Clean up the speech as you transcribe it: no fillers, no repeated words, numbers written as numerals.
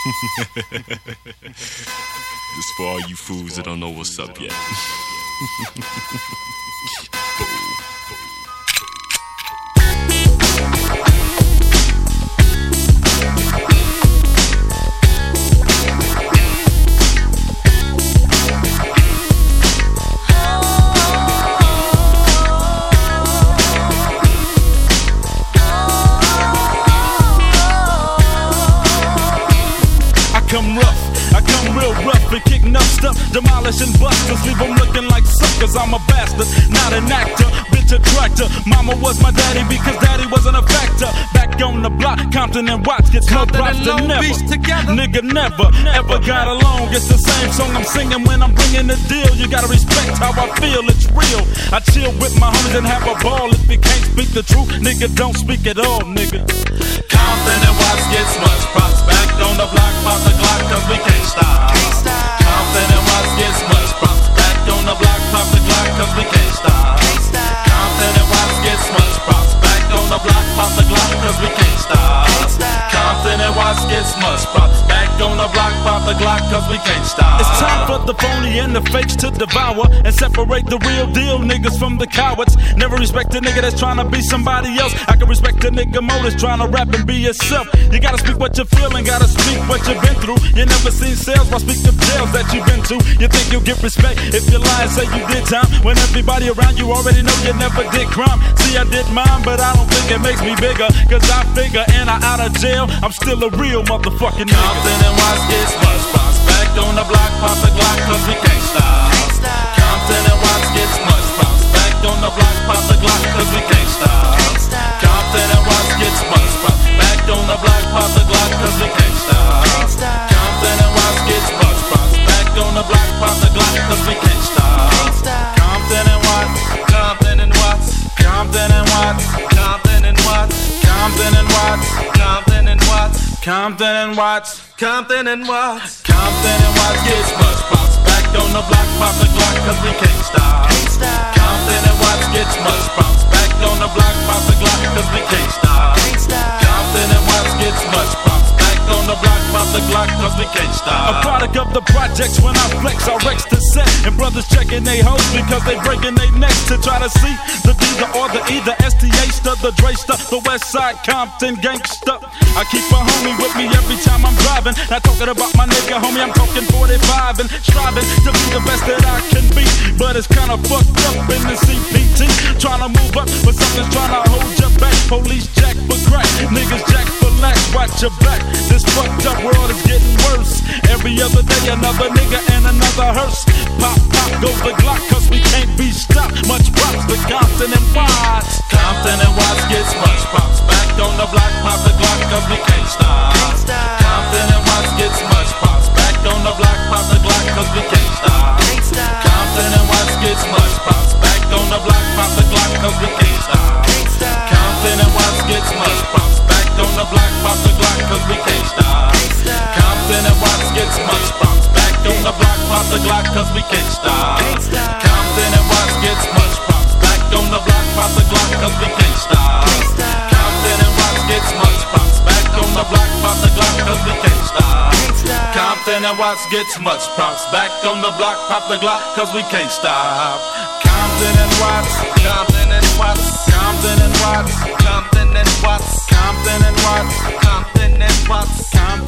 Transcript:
This for all you fools that don't know what's up yet. I come real rough and kicking up stuff, demolishing busters, leave them looking like suckers. I'm a bastard, not an actor, bitch a tractor. Mama was my daddy because daddy wasn't a factor. Back on the block, Compton and Watts gets more props than never. Nigga never, ever got along. It's the same song I'm singing when I'm bringing the deal. You gotta respect how I feel, it's real. I chill with my homies and have a ball. If you can't speak the truth, nigga, don't speak at all, nigga. Compton and Watts gets much props. Back on the block, pop the Glock, cause we can't stop. Compton and Watts gets much props. Back on the block, pop the Glock, cause we can't stop. Compton and Watts gets much props. Back on the block, pop the Glock, cause we can't stop. Compton and Watts gets much props. Back on the block, pop the Glock, cause we can't stop. It's time for the phony and the fakes to devour and separate the real deal niggas from the cowards. Never respect a nigga that's trying to be somebody else. I can respect a nigga more that's trying to rap and be yourself. You gotta speak what you feel and gotta speak what you've been through. You never seen sales, why speak of jails that you've been to? You think you'll get respect if you lie and say you did time, when everybody around you already know you never did crime. See, I did mine, but I don't think it makes me bigger, cause I figure and I out of jail, I'm still a real motherfucking nigga. Compton and Watts gets much props. Back on the block, pop the Glock, cause we can't stop. Compton and Watts gets much props. Back on the block, pop the Glock, cause we can't stop. Compton and Watts gets much props. Back on the block, pop the Glock, cause we can't stop. Compton and Watts gets much props. Back on the block, pop the Glock, cause we can't stop. Compton and Watts, Compton and Watts, Compton and Watts, Compton and Watts, Compton and Watts, Compton and Watts, Compton and Watts, Compton and Watts, Compton and Watts gets much props. Back on the block, pop the Glock, cause we can't stop. Compton and Watts gets much props. Back on the block, pop the Glock, cause we can't stop. Compton and Watts gets much props. Back on the block, pop the Glock, cause we can't stop. A product of the projects, when I flex, I wreck the set. And brothers checking they hoes because they breaking they necks to try to see the D, the or the E, the STA, the Dre, the West Side Compton gangsta. I keep a homie with me every time I'm driving. Not talking about my nigga, homie, I'm talking 45 and striving to be the best that I can be. But it's kinda fucked up in the CPT. Trying to move up, but something's trying to hold you back. Police jack for crack, niggas jack for lack. Watch your back, this fucked up world is getting worse. Every other day another nigga and another hearse. Pop, pop goes the Glock, cause we can't be stopped. Much props to Compton and Watts. Compton and Watts gets much props. Back on the block, pop the Glock, cause we can't stop. Compton and Watts gets much props. Back on the block, pop the Glock, cause we can't stop. Compton and Watts gets much props. Back on the block, pop the Glock, cause we can't stop. Compton and Watts gets much props. Back on the block, pop the Glock, cause we can't stop. Compton and Watts gets much props. Back on the block, pop the Glock, cause we can't stop. Compton and Watts gets much props. Back on the block, pop the Glock, cause we can't stop. Compton and Watts gets much props. Back on the block, pop the Glock, cause we can't stop. Compton and Watts gets much props. Back on the block, pop the Glock, cause we can't stop. Compton and Watts, Compton and Watts, Compton and Watts, Compton and Watts, Compton and Watts, Compton and Watts, Compton